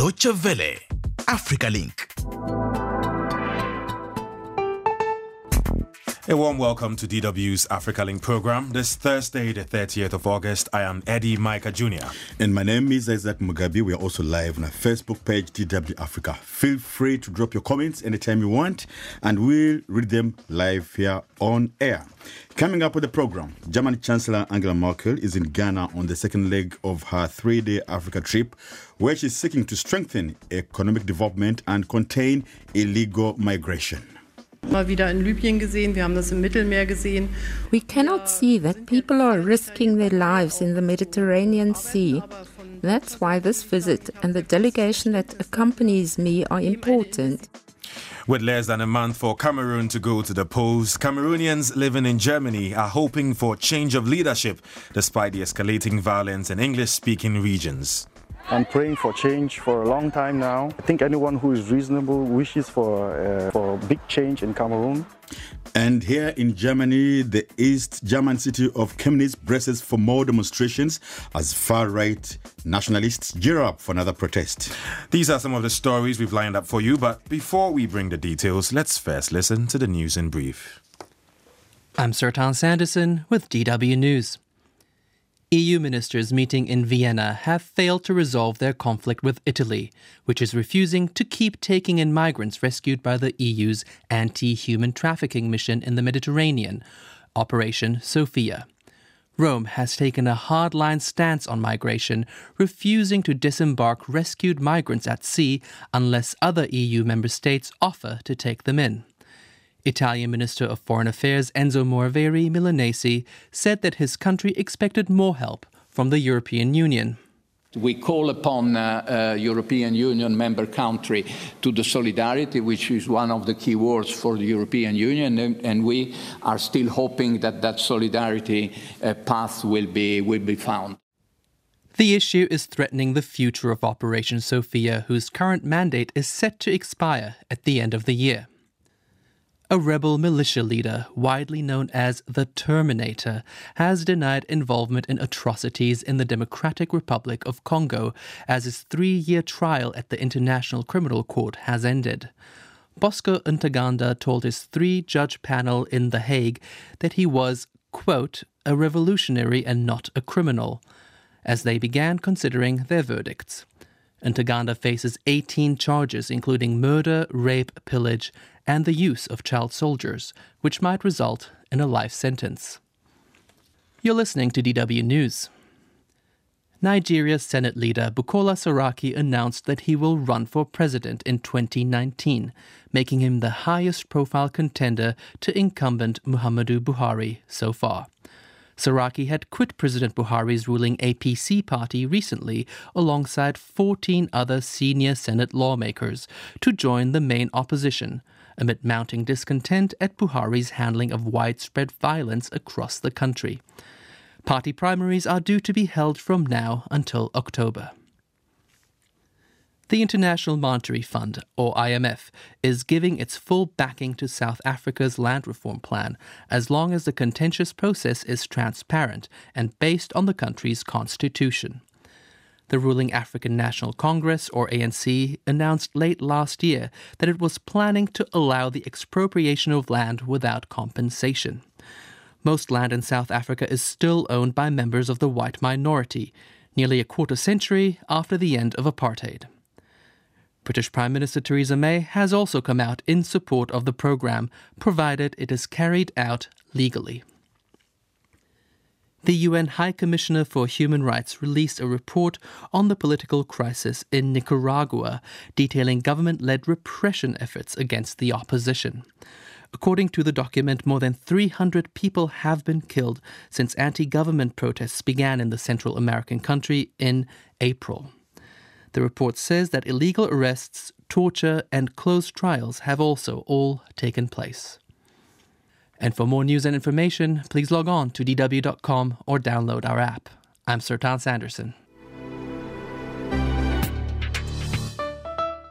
Deutsche Welle, Africa Link. A warm welcome to DW's Africa Link program. This Thursday, the 30th of August, I am Eddie Micah Jr. And my name is Isaac Mugabi. We are also live on our Facebook page, DW Africa. Feel free to drop your comments anytime you want, and we'll read them live here on air. Coming up with the program, German Chancellor Angela Merkel is in Ghana on the second leg of her 3-day Africa trip, where she's seeking to strengthen economic development and contain illegal migration. Mal wieder in Libyen gesehen, wir haben das im Mittelmeer gesehen. We cannot see that people are risking their lives in the Mediterranean Sea. That's why this visit and the delegation that accompanies me are important. With less than a month for Cameroon to go to the polls, Cameroonians living in Germany are hoping for change of leadership despite the escalating violence in English-speaking regions. I'm praying for change for a long time now. I think anyone who is reasonable wishes for big change in Cameroon. And here in Germany, the East German city of Chemnitz braces for more demonstrations as far-right nationalists gear up for another protest. These are some of the stories we've lined up for you, but before we bring the details, let's first listen to the news in brief. I'm Sertan Sanderson with DW News. EU ministers meeting in Vienna have failed to resolve their conflict with Italy, which is refusing to keep taking in migrants rescued by the EU's anti-human trafficking mission in the Mediterranean, Operation Sophia. Rome has taken a hardline stance on migration, refusing to disembark rescued migrants at sea unless other EU member states offer to take them in. Italian Minister of Foreign Affairs Enzo Moaveri-Milanesi said that his country expected more help from the European Union. We call upon European Union member country to the solidarity, which is one of the key words for the European Union, and we are still hoping that that solidarity path will be found. The issue is threatening the future of Operation Sophia, whose current mandate is set to expire at the end of the year. A rebel militia leader, widely known as the Terminator, has denied involvement in atrocities in the Democratic Republic of Congo as his 3-year trial at the International Criminal Court has ended. Bosco Ntaganda told his 3-judge panel in The Hague that he was, quote, a revolutionary and not a criminal, as they began considering their verdicts. Ntaganda faces 18 charges, including murder, rape, pillage, and the use of child soldiers, which might result in a life sentence. You're listening to DW News. Nigeria's Senate leader Bukola Saraki announced that he will run for president in 2019, making him the highest-profile contender to incumbent Muhammadu Buhari so far. Saraki had quit President Buhari's ruling APC party recently alongside 14 other senior Senate lawmakers to join the main opposition, amid mounting discontent at Buhari's handling of widespread violence across the country. Party primaries are due to be held from now until October. The International Monetary Fund, or IMF, is giving its full backing to South Africa's land reform plan as long as the contentious process is transparent and based on the country's constitution. The ruling African National Congress, or ANC, announced late last year that it was planning to allow the expropriation of land without compensation. Most land in South Africa is still owned by members of the white minority, nearly a quarter century after the end of apartheid. British Prime Minister Theresa May has also come out in support of the programme, provided it is carried out legally. The UN High Commissioner for Human Rights released a report on the political crisis in Nicaragua, detailing government-led repression efforts against the opposition. According to the document, more than 300 people have been killed since anti-government protests began in the Central American country in April. The report says that illegal arrests, torture, and closed trials have also all taken place. And for more news and information, please log on to dw.com or download our app. I'm Sertan Sanderson.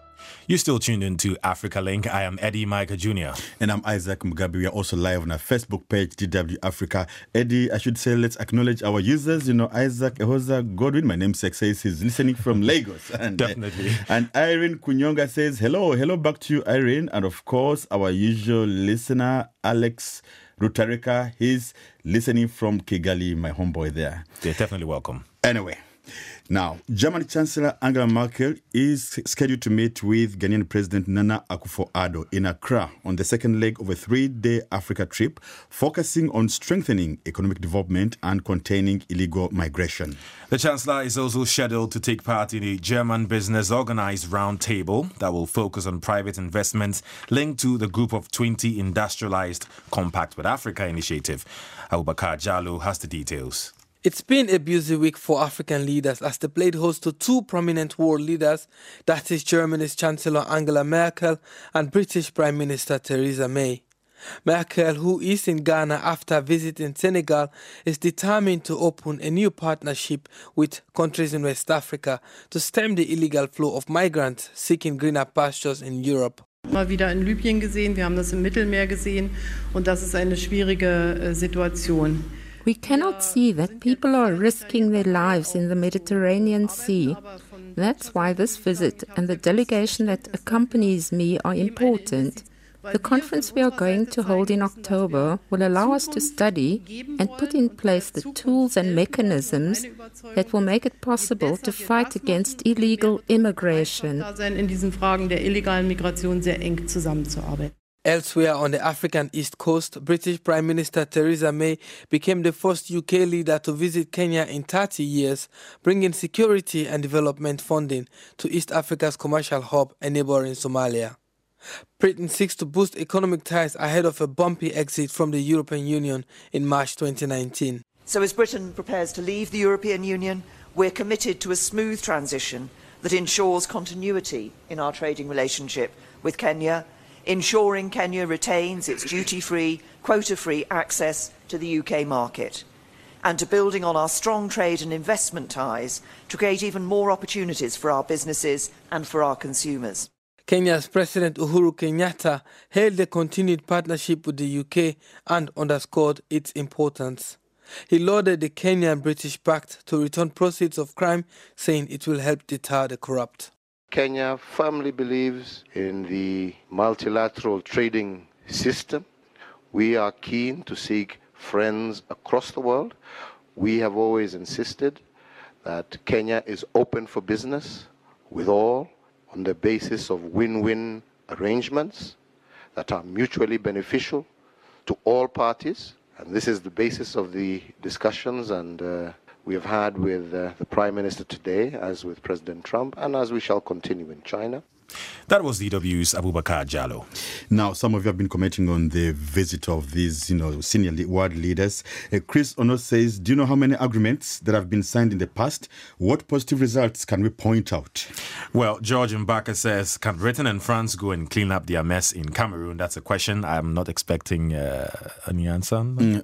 You're still tuned into Africa Link. I am Eddie Micah Jr. And I'm Isaac Mugabe. We are also live on our Facebook page, DW Africa. Eddie, I should say, let's acknowledge our users. Isaac Ehoza Godwin, my namesake, says he's listening from Lagos. And, Definitely. And Irene Kunyonga says, hello back to you, Irene. And of course, our usual listener, Alex Rutareka, he's listening from Kigali, my homeboy there. They're definitely welcome. Anyway. Now, German Chancellor Angela Merkel is scheduled to meet with Ghanaian President Nana Akufo-Addo in Accra on the second leg of a 3-day Africa trip, focusing on strengthening economic development and containing illegal migration. The Chancellor is also scheduled to take part in a German business organized roundtable that will focus on private investments linked to the Group of 20 Industrialized Compact with Africa initiative. Abubakar Jallo has the details. It's been a busy week for African leaders as they played host to two prominent world leaders, that is Germany's Chancellor Angela Merkel and British Prime Minister Theresa May. Merkel, who is in Ghana after visiting Senegal, is determined to open a new partnership with countries in West Africa to stem the illegal flow of migrants seeking greener pastures in Europe. Mal wieder in Libyen gesehen, wir haben das im Mittelmeer gesehen und das ist eine schwierige Situation. We cannot see that people are risking their lives in the Mediterranean Sea. That's why this visit and the delegation that accompanies me are important. The conference we are going to hold in October will allow us to study and put in place the tools and mechanisms that will make it possible to fight against illegal immigration. In diesen Fragen der illegalen Migration sehr eng zusammenzuarbeiten. Elsewhere on the African East Coast, British Prime Minister Theresa May became the first UK leader to visit Kenya in 30 years, bringing security and development funding to East Africa's commercial hub and neighboring Somalia. Britain seeks to boost economic ties ahead of a bumpy exit from the European Union in March 2019. So as Britain prepares to leave the European Union, we're committed to a smooth transition that ensures continuity in our trading relationship with Kenya, ensuring Kenya retains its duty-free, quota-free access to the UK market, and to building on our strong trade and investment ties to create even more opportunities for our businesses and for our consumers. Kenya's President Uhuru Kenyatta hailed the continued partnership with the UK and underscored its importance. He lauded the Kenyan-British pact to return proceeds of crime, saying it will help deter the corrupt. Kenya firmly believes in the multilateral trading system. We are keen to seek friends across the world. We have always insisted that Kenya is open for business with all on the basis of win-win arrangements that are mutually beneficial to all parties. And this is the basis of the discussions and we have had with the Prime Minister today, as with President Trump, and as we shall continue in China. That was DW's Abubakar Jallo. Now, some of you have been commenting on the visit of these, senior world leaders. Chris Ono says, do you know how many agreements that have been signed in the past? What positive results can we point out? Well, George Mbaka says, can Britain and France go and clean up their mess in Cameroon? That's a question. I'm not expecting any answer.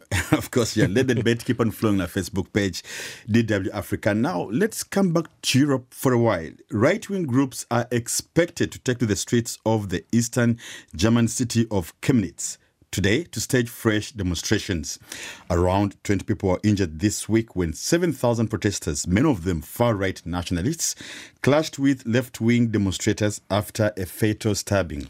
Of course, yeah. Let the debate keep on flowing on our Facebook page, DW Africa. Now, let's come back to Europe for a while. Right-wing groups are expected to take to the streets of the eastern German city of Chemnitz today to stage fresh demonstrations. Around 20 people were injured this week when 7,000 protesters, many of them far-right nationalists, clashed with left-wing demonstrators after a fatal stabbing.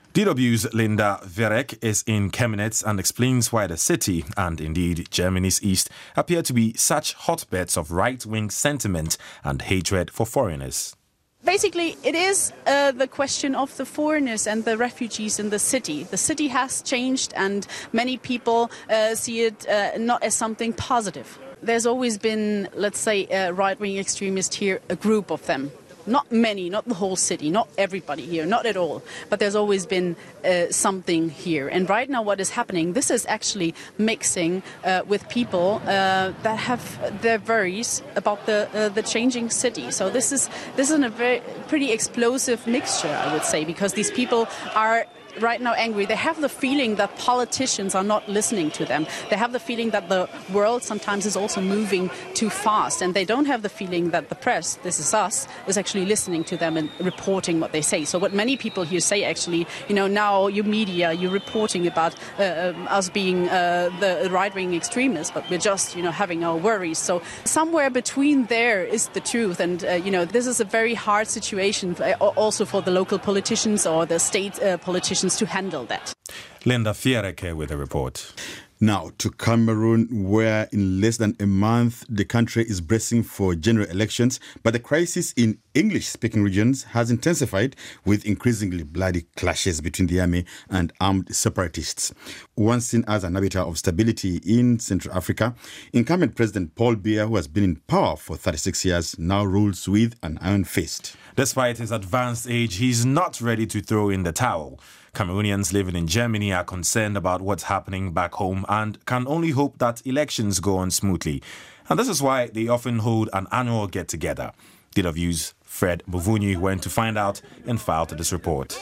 DW's Linda Verek is in Chemnitz and explains why the city, and indeed Germany's east, appear to be such hotbeds of right-wing sentiment and hatred for foreigners. Basically, it is the question of the foreigners and the refugees in the city. The city has changed and many people see it not as something positive. There's always been, let's say, right-wing extremists here, a group of them. Not many, not the whole city, not everybody here, not at all. But there's always been something here. And right now what is happening, this is actually mixing with people that have their worries about the changing city. So this is a very pretty explosive mixture, I would say, because these people are right now angry. They have the feeling that politicians are not listening to them. They have the feeling that the world sometimes is also moving too fast, and they don't have the feeling that the press, this is us, is actually listening to them and reporting what they say. So what many people here say actually, now you media, you're reporting about us being the right-wing extremists, but we're just, having our worries. So somewhere between there is the truth. And, this is a very hard situation also for the local politicians or the state politicians to handle that. Linda Fiereke with a report. Now to Cameroon, where in less than a month the country is bracing for general elections, but the crisis in English-speaking regions has intensified with increasingly bloody clashes between the army and armed separatists. Once seen as an arbiter of stability in Central Africa, incumbent President Paul Biya, who has been in power for 36 years, now rules with an iron fist. Despite his advanced age, he's not ready to throw in the towel. Cameroonians living in Germany are concerned about what's happening back home and can only hope that elections go on smoothly. And this is why they often hold an annual get-together. DW's Fred Muvunyi went to find out and filed this report.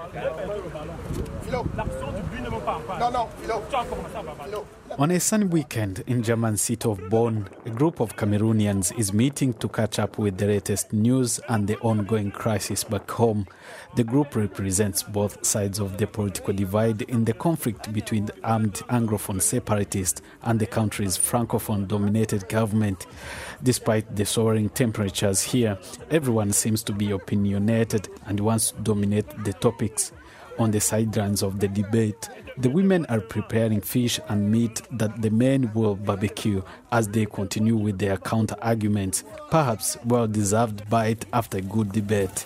On a sunny weekend in German city of Bonn, a group of Cameroonians is meeting to catch up with the latest news and the ongoing crisis back home. The group represents both sides of the political divide in the conflict between the armed Anglophone separatists and the country's Francophone-dominated government. Despite the soaring temperatures here, everyone seems to be opinionated and wants to dominate the topics. On the sidelines of the debate, the women are preparing fish and meat that the men will barbecue as they continue with their counter-arguments, perhaps well-deserved bite after a good debate.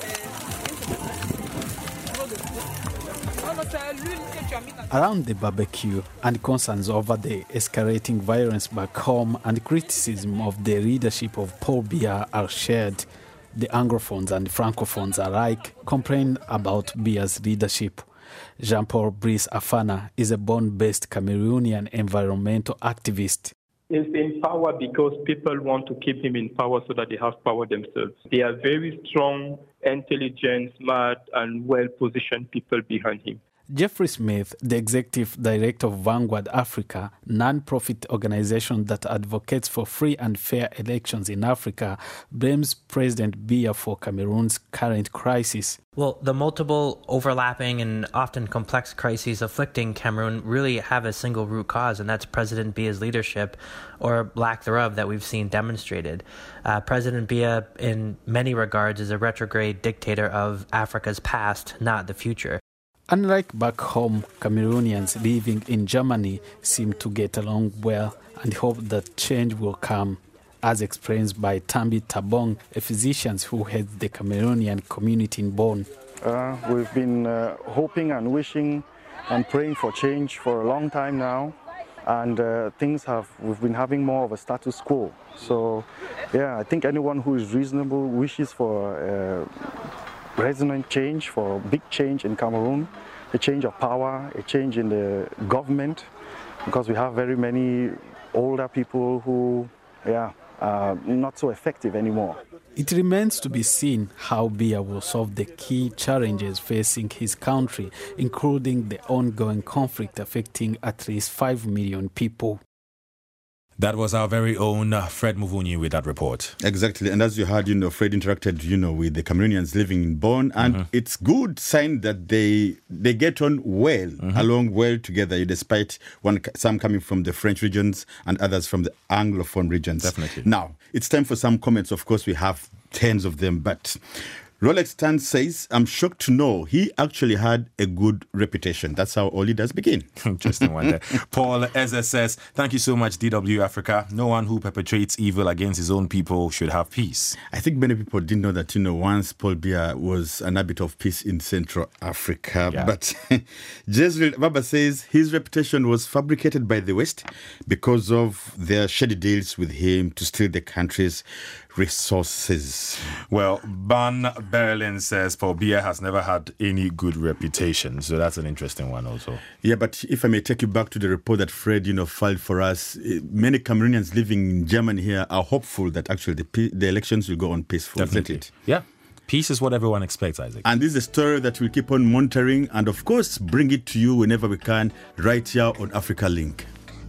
Around the barbecue, and concerns over the escalating violence back home and criticism of the leadership of Paul Biya are shared. The Anglophones and Francophones alike complain about Biya's leadership. Jean-Paul Brice Afana is a Bonn-based Cameroonian environmental activist. He's in power because people want to keep him in power so that they have power themselves. They are very strong, intelligent, smart, and well-positioned people behind him. Jeffrey Smith, the executive director of Vanguard Africa, non-profit organization that advocates for free and fair elections in Africa, blames President Biya for Cameroon's current crisis. Well, the multiple overlapping and often complex crises afflicting Cameroon really have a single root cause, and that's President Biya's leadership, or lack thereof, that we've seen demonstrated. President Biya, in many regards, is a retrograde dictator of Africa's past, not the future. Unlike back home, Cameroonians living in Germany seem to get along well and hope that change will come, as explained by Tambi Tabong, a physician who heads the Cameroonian community in Bonn. We've been hoping and wishing and praying for change for a long time now, and we've been having more of a status quo. So, I think anyone who is reasonable wishes for resonant change, for big change in Cameroon, a change of power, a change in the government, because we have very many older people who are not so effective anymore. It remains to be seen how Biya will solve the key challenges facing his country, including the ongoing conflict affecting at least 5 million people. That was our very own Fred Muvunyi with that report. Exactly. And as you heard, Fred interacted, with the Cameroonians living in Bonn. And it's good sign that they get on well, along well together, despite some coming from the French regions and others from the Anglophone regions. Definitely. Now, it's time for some comments. Of course, we have tens of them, but Rolex Stan says, I'm shocked to know he actually had a good reputation. That's how all leaders begin. Interesting one there. Paul Eze says, thank you so much, DW Africa. No one who perpetrates evil against his own people should have peace. I think many people didn't know that, once Paul Biya was an arbiter of peace in Central Africa. Yeah. But Jezreel Baba says his reputation was fabricated by the West because of their shady deals with him to steal the country's resources. Well, Ban Berlin says Paul Biya has never had any good reputation. So that's an interesting one also. Yeah, but if I may take you back to the report that Fred, filed for us, many Cameroonians living in Germany here are hopeful that actually the elections will go on peacefully. Definitely. Yeah. Peace is what everyone expects, Isaac. And this is a story that we'll keep on monitoring and, of course, bring it to you whenever we can, right here on Africa Link.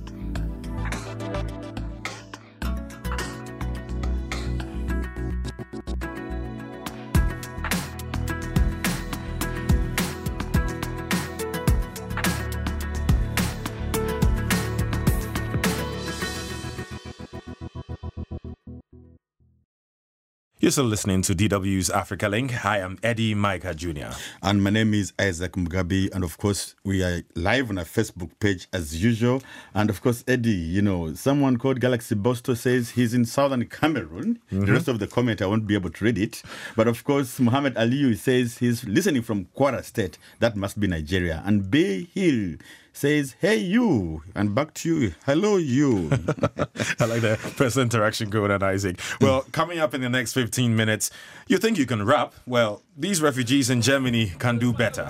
You're still listening to DW's Africa Link. I am Eddie Micah Jr. And my name is Isaac Mugabi. And of course, we are live on our Facebook page as usual. And of course, Eddie, someone called Galaxy Bosto says he's in southern Cameroon. Mm-hmm. The rest of the comment, I won't be able to read it. But of course, Mohammed Aliyu says he's listening from Kwara State. That must be Nigeria. And Bay Hill says, hey, you. And back to you. Hello, you. I like the personal interaction going on, Isaac. Well, coming up in the next 15 minutes, you think you can rap? Well, these refugees in Germany can do better.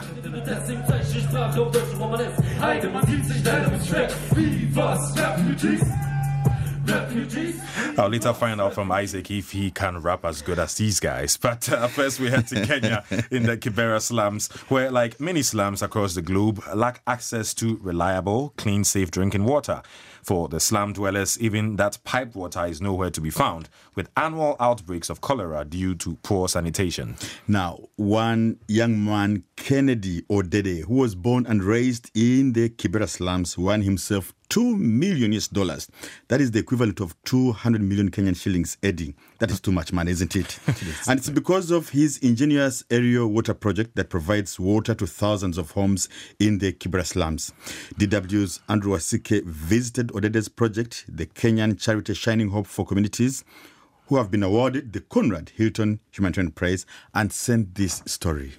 I'll later find out from Isaac if he can rap as good as these guys. But first we head to Kenya in the Kibera slums, where, like many slums across the globe, lack access to reliable, clean, safe drinking water. For the slum dwellers, even that piped water is nowhere to be found, with annual outbreaks of cholera due to poor sanitation. Now, one young man, Kennedy Odede, who was born and raised in the Kibera slums, won himself $2 million. That is the equivalent of 200 million Kenyan shillings, Eddie. That is too much money, isn't it? And it's because of his ingenious aerial water project that provides water to thousands of homes in the Kibera slums. DW's Andrew Wasike visited Odede's project, the Kenyan charity Shining Hope for Communities, who have been awarded the Conrad Hilton Humanitarian Prize, and sent this story.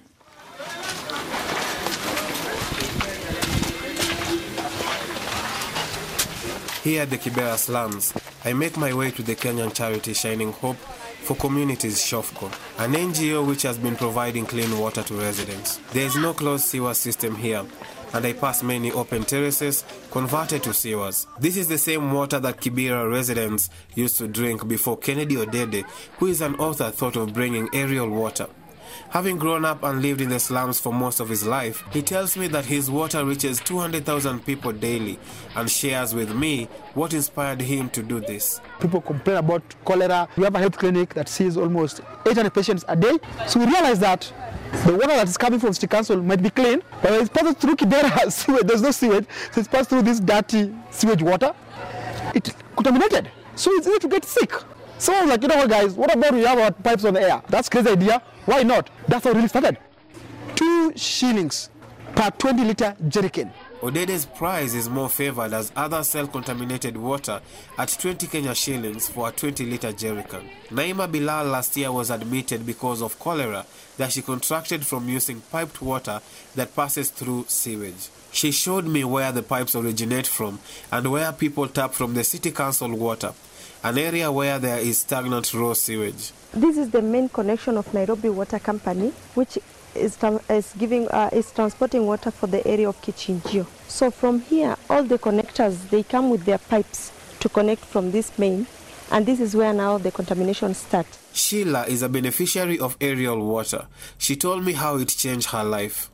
Here at the Kibera slums, I make my way to the Kenyan charity Shining Hope for Communities SHOFCO, an NGO which has been providing clean water to residents. There is no closed sewer system here, and I pass many open terraces converted to sewers. This is the same water that Kibera residents used to drink before Kennedy Odede, who is an author, thought of bringing aerial water. Having grown up and lived in the slums for most of his life, he tells me that his water reaches 200,000 people daily and shares with me what inspired him to do this. People complain about cholera. We have a health clinic that sees almost 800 patients a day. So we realize that the water that is coming from City Council might be clean, but it's passed through Kibera sewage. There's no sewage, so it's passed through this dirty sewage water. It's contaminated, so it's easy to get sick. So I was like, what guys, what about we have our pipes on the air? That's a crazy idea. Why not? That's how it really started. 2 shillings per 20-liter jerrycan. Odede's price is more favored as others sell contaminated water at 20 Kenya shillings for a 20-liter jerrycan. Naima Bilal last year was admitted because of cholera that she contracted from using piped water that passes through sewage. She showed me where the pipes originate from and where people tap from the City Council water, an area where there is stagnant raw sewage. This is the main connection of Nairobi Water Company, which is transporting water for the area of Kichinjio. So from here, all the connectors, they come with their pipes to connect from this main, and this is where now the contamination starts. Sheila is a beneficiary of aerial water. She told me how it changed her life.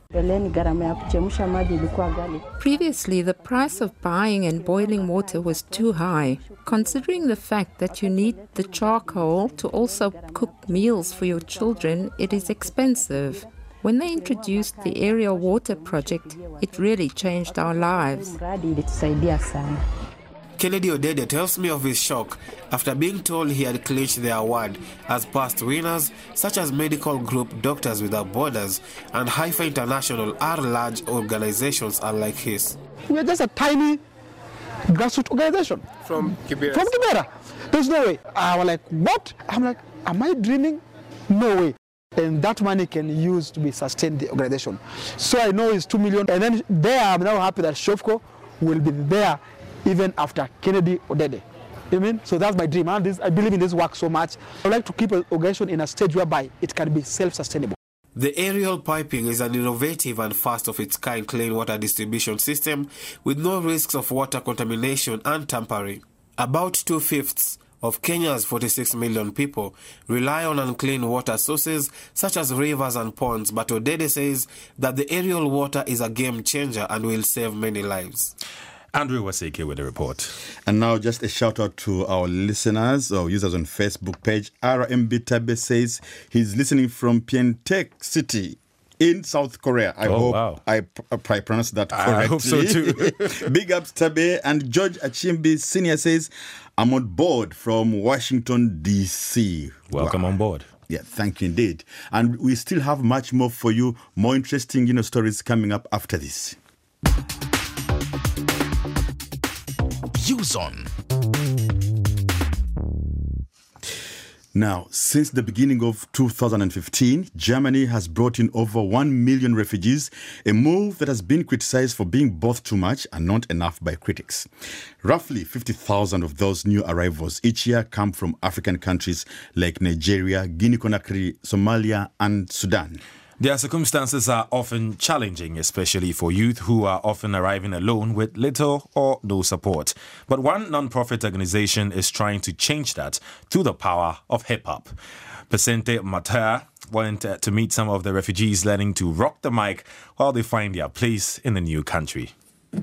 Previously, the price of buying and boiling water was too high. Considering the fact that you need the charcoal to also cook meals for your children, it is expensive. When they introduced the aerial water project, it really changed our lives. Kennedy Odede tells me of his shock after being told he had clinched the award as past winners such as medical group Doctors Without Borders and Haifa International are large organizations unlike his. We are just a tiny grassroots organization. From Kibera? From Kibera. There's no way. I was like, what? I'm like, am I dreaming? No way. And that money can be used to sustain the organization. So I know it's 2 million. And then there I'm now happy that SHOFCO will be there even after Kennedy Odede. You mean? So that's my dream. I believe in this work so much. I would like to keep an organization in a stage whereby it can be self-sustainable. The aerial piping is an innovative and first of its kind clean water distribution system with no risks of water contamination and tampering. About 2/5 of Kenya's 46 million people rely on unclean water sources such as rivers and ponds, but Odede says that the aerial water is a game changer and will save many lives. Andrew Waseke with the report. And now just a shout out to our listeners or users on Facebook page. RMB Tabe says he's listening from Pyeongtaek City in South Korea. I hope I pronounced that correctly. I hope so too. Big ups Tabe. And George Achimbi Senior says, I'm on board from Washington, D.C. Welcome on board. Yeah, thank you indeed. And we still have much more for you, more interesting stories coming up after this. Views on. Now, since the beginning of 2015, Germany has brought in over 1 million refugees, a move that has been criticized for being both too much and not enough by critics. Roughly 50,000 of those new arrivals each year come from African countries like Nigeria, Guinea-Conakry, Somalia, and Sudan. Their circumstances are often challenging, especially for youth who are often arriving alone with little or no support. But one non-profit organization is trying to change that through the power of hip-hop. Percente Mater went to meet some of the refugees learning to rock the mic while they find their place in the new country.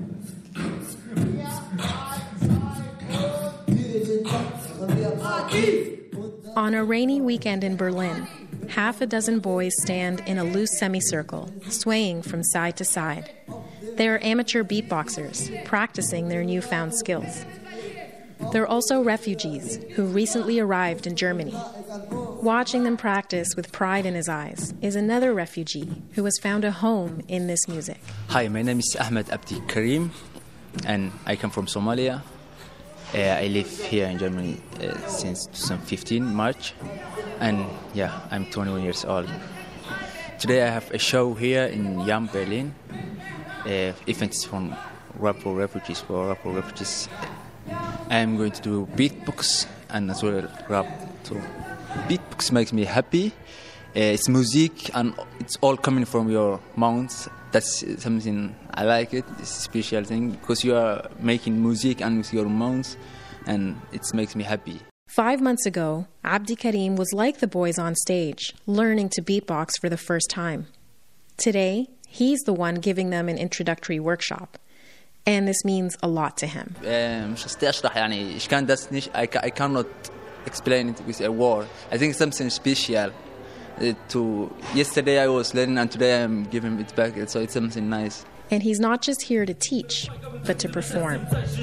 On a rainy weekend in Berlin, half a dozen boys stand in a loose semicircle, swaying from side to side. They are amateur beatboxers, practicing their newfound skills. They're also refugees who recently arrived in Germany. Watching them practice with pride in his eyes is another refugee who has found a home in this music. Hi, my name is Ahmed Abdi Karim, and I come from Somalia. I live here in Germany since 2015, March. And yeah, I'm 21 years old. Today I have a show here in Yam, Berlin. Events from Rapport Refugees for Rapport Refugees. I'm going to do beatbox and as well rap. So beatbox makes me happy. It's music and it's all coming from your mouth. That's something I like it. It's a special thing because you are making music and with your mouth, and it makes me happy. 5 months ago, Abdi Karim was like the boys on stage, learning to beatbox for the first time. Today, he's the one giving them an introductory workshop. And this means a lot to him. I cannot explain it with a word. I think something special. Yesterday I was learning and today I'm giving it back, so it's something nice. And he's not just here to teach, but to perform.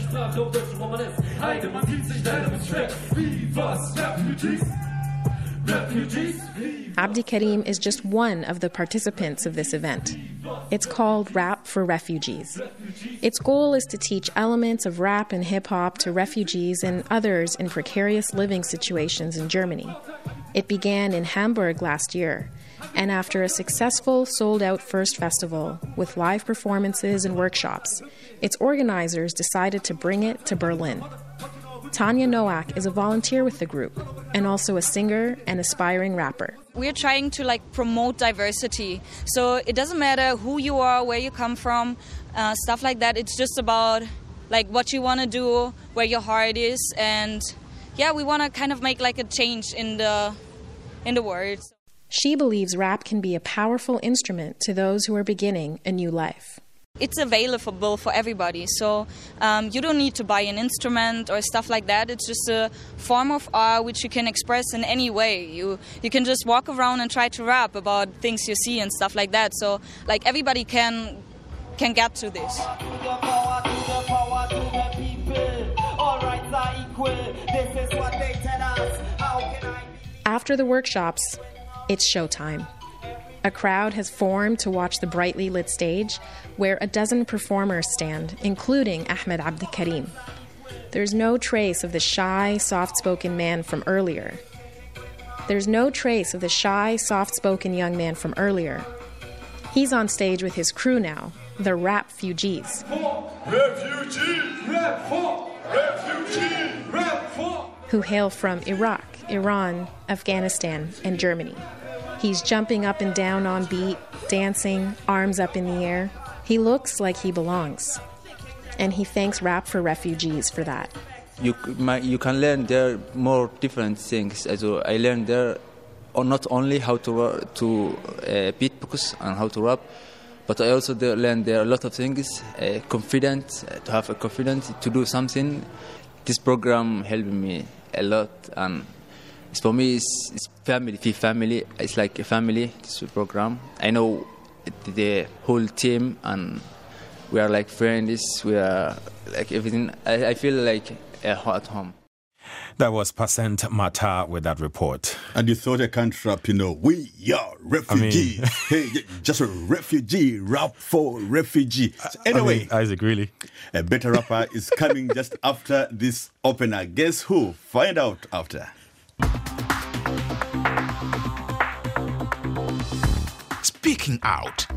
Abdi Karim is just one of the participants of this event. It's called Rap for Refugees. Its goal is to teach elements of rap and hip-hop to refugees and others in precarious living situations in Germany. It began in Hamburg last year, and after a successful sold-out first festival with live performances and workshops, its organizers decided to bring it to Berlin. Tanya Nowak is a volunteer with the group and also a singer and aspiring rapper. We're trying to promote diversity. So it doesn't matter who you are, where you come from, stuff like that. It's just about what you want to do, where your heart is, and yeah, we want to kind of make a change in the world. She believes rap can be a powerful instrument to those who are beginning a new life. It's available for everybody, so you don't need to buy an instrument or stuff like that. It's just a form of art which you can express in any way. You can just walk around and try to rap about things you see and stuff like that. So everybody can get to this. After the workshops, it's showtime. A crowd has formed to watch the brightly lit stage, where a dozen performers stand, including Ahmed Abdi Karim. There's no trace of the shy, soft-spoken man from earlier. He's on stage with his crew now, the Rap-fugees. Who hail from Iraq, Iran, Afghanistan, and Germany. He's jumping up and down on beat, dancing, arms up in the air. He looks like he belongs. And he thanks Rap for Refugees for that. you can learn there more different things. Also, I learned there not only how to beatbox and how to rap, but I also learned there a lot of things. Confidence, to have a confidence to do something. This program helped me a lot, and for me, it's family. It's like a family. This program. I know the whole team, and we are like friends. We are like everything. I feel like at home. That was Pasent Mata with that report. And you thought I can't rap, we are refugees. Hey, just a refugee, rap for refugee. So anyway, Isaac, really? A better rapper is coming just after this opener. Guess who? Find out after. Speaking out.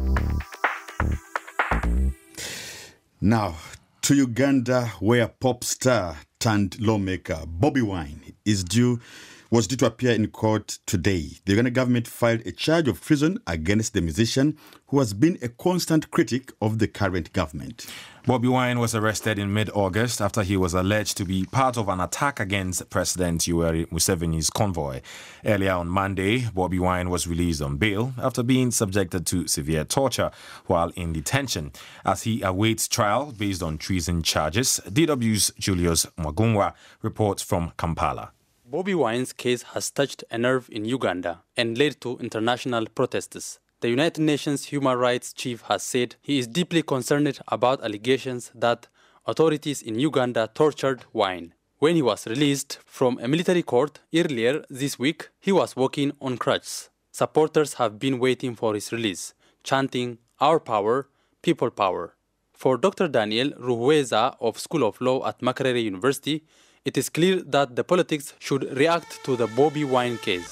Now, to Uganda, where pop star turned lawmaker Bobi Wine was due to appear in court today. The Uganda government filed a charge of treason against the musician, who has been a constant critic of the current government. Bobi Wine was arrested in mid-August after he was alleged to be part of an attack against President Yoweri Museveni's convoy. Earlier on Monday, Bobi Wine was released on bail after being subjected to severe torture while in detention. As he awaits trial based on treason charges, DW's Julius Mwagungwa reports from Kampala. Bobi Wine's case has touched a nerve in Uganda and led to international protests. The United Nations Human Rights Chief has said he is deeply concerned about allegations that authorities in Uganda tortured Wine. When he was released from a military court earlier this week, he was walking on crutches. Supporters have been waiting for his release, chanting, "Our power, people power." For Dr. Daniel Ruhweza of School of Law at Makerere University, it is clear that the politics should react to the Bobi Wine case.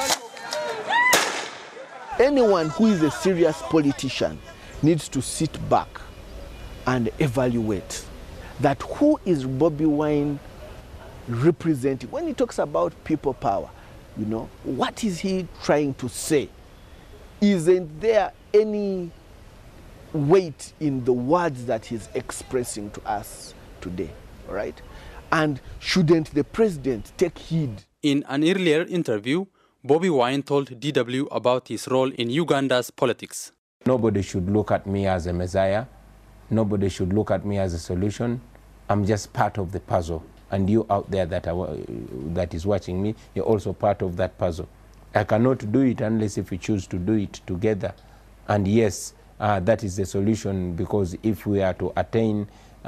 Anyone who is a serious politician needs to sit back and evaluate that who is Bobi Wine representing. When he talks about people power, what is he trying to say? Isn't there any weight in the words that he's expressing to us today, all right? And shouldn't the president take heed? In an earlier interview, Bobi Wine told DW about his role in Uganda's politics. Nobody should look at me as a messiah. Nobody should look at me as a solution. I'm just part of the puzzle. And you out there that is watching me, you're also part of that puzzle. I cannot do it unless if we choose to do it together. And yes, that is the solution, because if we are to attain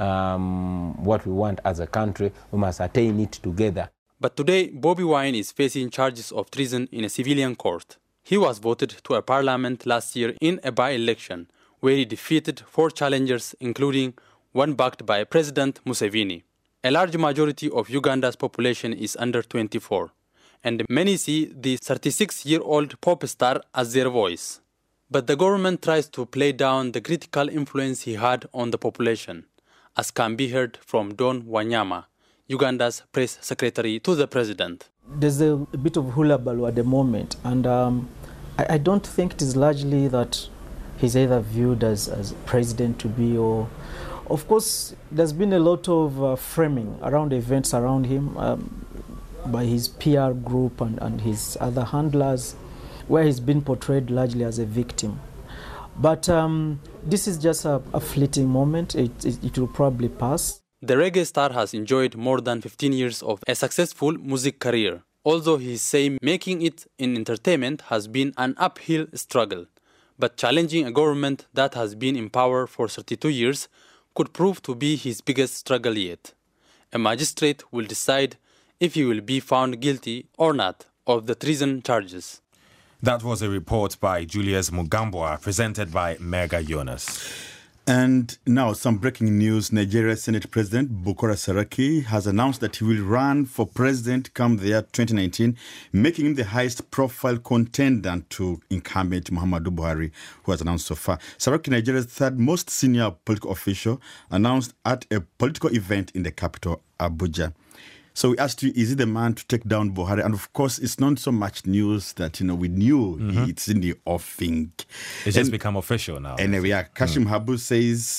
what we want as a country, we must attain it together. But today, Bobi Wine is facing charges of treason in a civilian court. He was voted to a parliament last year in a by-election, where he defeated 4 challengers, including one backed by President Museveni. A large majority of Uganda's population is under 24, and many see the 36-year-old pop star as their voice. But the government tries to play down the critical influence he had on the population, as can be heard from Don Wanyama, Uganda's press secretary to the president. There's a bit of hullabaloo at the moment, and I don't think it is largely that he's either viewed as president to be, or of course there's been a lot of framing around events around him by his PR group and his other handlers, where he's been portrayed largely as a victim. But this is just a fleeting moment. It will probably pass. The reggae star has enjoyed more than 15 years of a successful music career, although he says making it in entertainment has been an uphill struggle. But challenging a government that has been in power for 32 years could prove to be his biggest struggle yet. A magistrate will decide if he will be found guilty or not of the treason charges. That was a report by Julius Mugambwa, presented by Mega Jonas. And now some breaking news. Nigeria's Senate President Bukola Saraki has announced that he will run for president come the year 2019, making him the highest profile contender to incumbent Muhammadu Buhari, who has announced so far. Saraki, Nigeria's third most senior political official, announced at a political event in the capital, Abuja. So we asked you, is he the man to take down Buhari? And of course, it's not so much news that, we knew it's in the offing. It's just become official now. Anyway, Kashim Habu says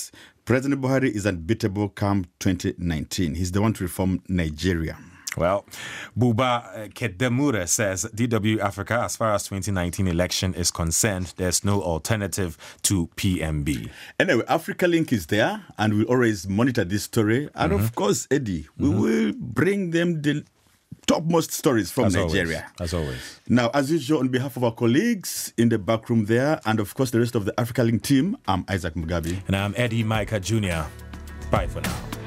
President Buhari is unbeatable come 2019. He's the one to reform Nigeria. Well, Buba Kedemure says DW Africa, as far as 2019 election is concerned, there's no alternative to PMB. Anyway, Africa Link is there, and we'll always monitor this story. And of course, Eddie, we will bring them the topmost stories from Nigeria. As always. Now, as usual, on behalf of our colleagues in the back room there, and of course the rest of the Africa Link team, I'm Isaac Mugabi. And I'm Eddie Micah Jr. Bye for now.